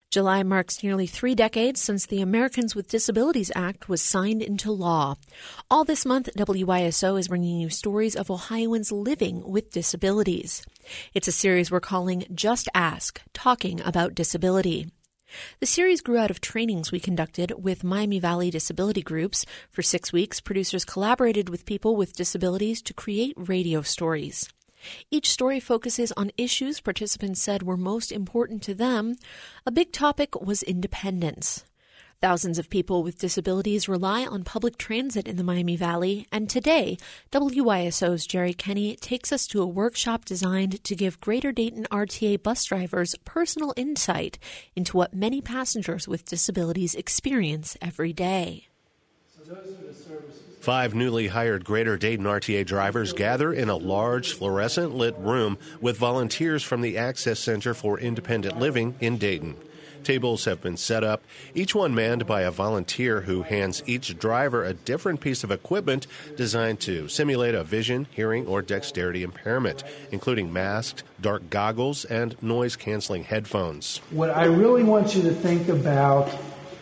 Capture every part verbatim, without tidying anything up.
July marks nearly three decades since the Americans with Disabilities Act was signed into law. All this month, W Y S O is bringing you stories of Ohioans living with disabilities. It's a series we're calling Just Ask, Talking About Disability. The series grew out of trainings we conducted with Miami Valley disability groups. For six weeks, producers collaborated with people with disabilities to create radio stories. Each story focuses on issues participants said were most important to them. A big topic was independence. Thousands of people with disabilities rely on public transit in the Miami Valley, and today, W Y S O's Jerry Kenny takes us to a workshop designed to give Greater Dayton R T A bus drivers personal insight into what many passengers with disabilities experience every day. So those are the services. Five newly hired Greater Dayton R T A drivers gather in a large fluorescent-lit room with volunteers from the Access Center for Independent Living in Dayton. Tables have been set up, each one manned by a volunteer who hands each driver a different piece of equipment designed to simulate a vision, hearing, or dexterity impairment, including masks, dark goggles, and noise-canceling headphones. What I really want you to think about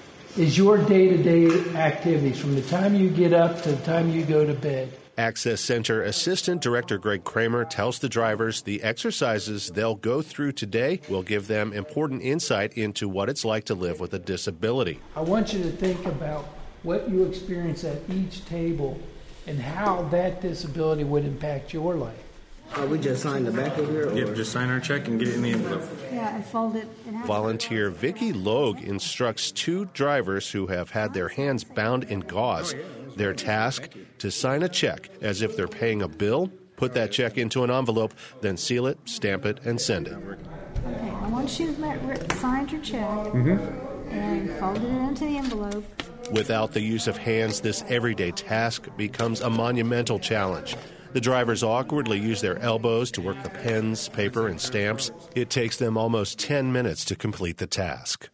is your day-to-day activities from the time you get up to the time you go to bed. Access Center Assistant Director Greg Kramer tells the drivers the exercises they'll go through today will give them important insight into what it's like to live with a disability. I want you to think about what you experience at each table and how that disability would impact your life. Oh, we just sign the back of here? Or? Yep, just sign our check and get it in the envelope. Yeah, and fold it in half. Volunteer Vicki Logue instructs two drivers who have had their hands bound in gauze. Their task, to sign a check as if they're paying a bill, put that check into an envelope, then seal it, stamp it, and send it. Okay, I want you to sign your check mm-hmm. and fold it into the envelope. Without the use of hands, this everyday task becomes a monumental challenge. The drivers awkwardly use their elbows to work the pens, paper, and stamps. It takes them almost ten minutes to complete the task.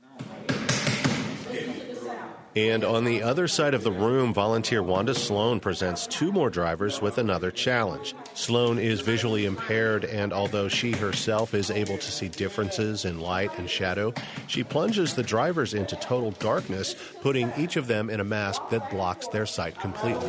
And on the other side of the room, volunteer Wanda Sloan presents two more drivers with another challenge. Sloan is visually impaired, and although she herself is able to see differences in light and shadow, she plunges the drivers into total darkness, putting each of them in a mask that blocks their sight completely.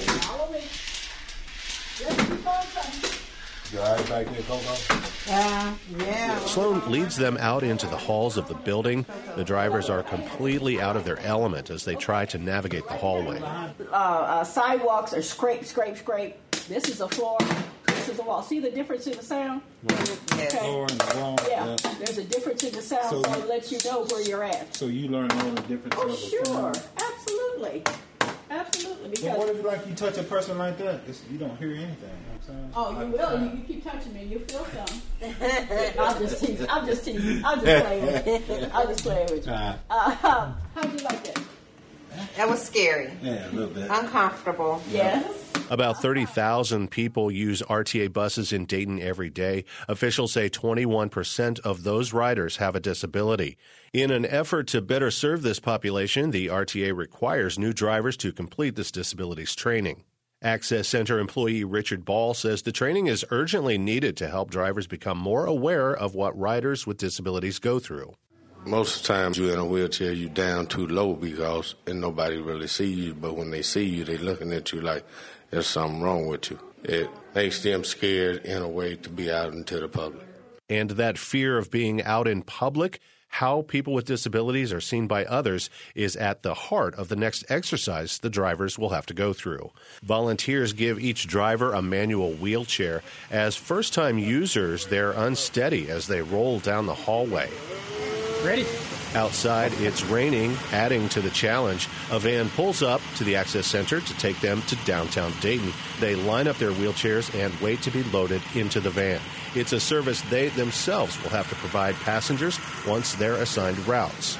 Uh, yeah. Sloan leads them out into the halls of the building. The drivers are completely out of their element as they try to navigate the hallway. Uh, uh, sidewalks are scrape, scrape, scrape. This is a floor. This is a wall. See the difference in the sound? Okay. Floor and the wall. Yeah. yeah. There's a difference in the sound, so, so it lets you know where you're at. So you learn all the difference oh, of the sure. sound. Absolutely. Absolutely. Because well, what if like you touch a person like that? It's, you don't hear anything. You know what I'm saying? Oh, you will. You, you keep touching me, you feel something. I'll just tease. I'll just tease. I'll just play with you. I'll just play with you. Uh, uh, how'd you like that? That was scary. Yeah, a little bit. Uncomfortable. Yes. About thirty thousand people use R T A buses in Dayton every day. Officials say twenty-one percent of those riders have a disability. In an effort to better serve this population, the R T A requires new drivers to complete this disabilities training. Access Center employee Richard Ball says the training is urgently needed to help drivers become more aware of what riders with disabilities go through. Most of the time you're in a wheelchair, you're down too low because and nobody really sees you. But when they see you, they're looking at you like there's something wrong with you. It makes them scared in a way to be out into the public. And that fear of being out in public, how people with disabilities are seen by others, is at the heart of the next exercise the drivers will have to go through. Volunteers give each driver a manual wheelchair. As first-time users, they're unsteady as they roll down the hallway. Ready? Outside, it's raining, adding to the challenge. A van pulls up to the Access Center to take them to downtown Dayton. They line up their wheelchairs and wait to be loaded into the van. It's a service they themselves will have to provide passengers once they're assigned routes.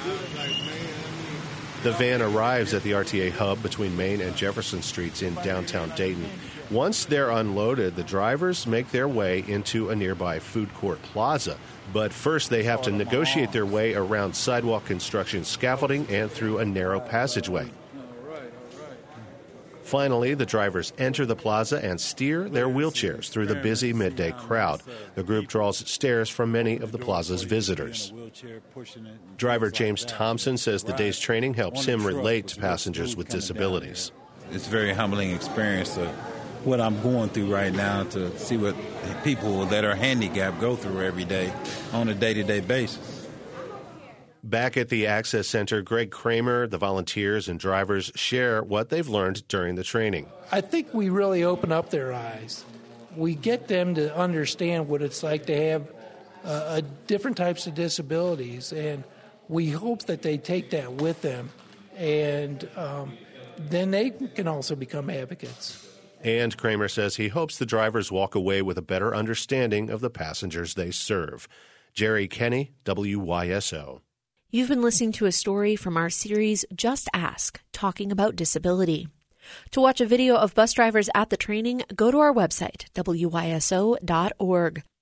The van arrives at the R T A hub between Main and Jefferson Streets in downtown Dayton. Once they're unloaded, the drivers make their way into a nearby food court plaza. But first, they have to negotiate their way around sidewalk construction scaffolding and through a narrow passageway. Finally, the drivers enter the plaza and steer their wheelchairs through the busy midday crowd. The group draws stares from many of the plaza's visitors. Driver James Thompson says the day's training helps him relate to passengers with disabilities. It's a very humbling experience of what I'm going through right now, to see what people that are handicapped go through every day on a day-to-day basis. Back at the Access Center, Greg Kramer, the volunteers and drivers share what they've learned during the training. I think we really open up their eyes. We get them to understand what it's like to have uh, different types of disabilities, and we hope that they take that with them, and um, then they can also become advocates. And Kramer says he hopes the drivers walk away with a better understanding of the passengers they serve. Jerry Kenny, W Y S O. You've been listening to a story from our series Just Ask, talking about disability. To watch a video of bus drivers at the training, go to our website, W Y S O dot org.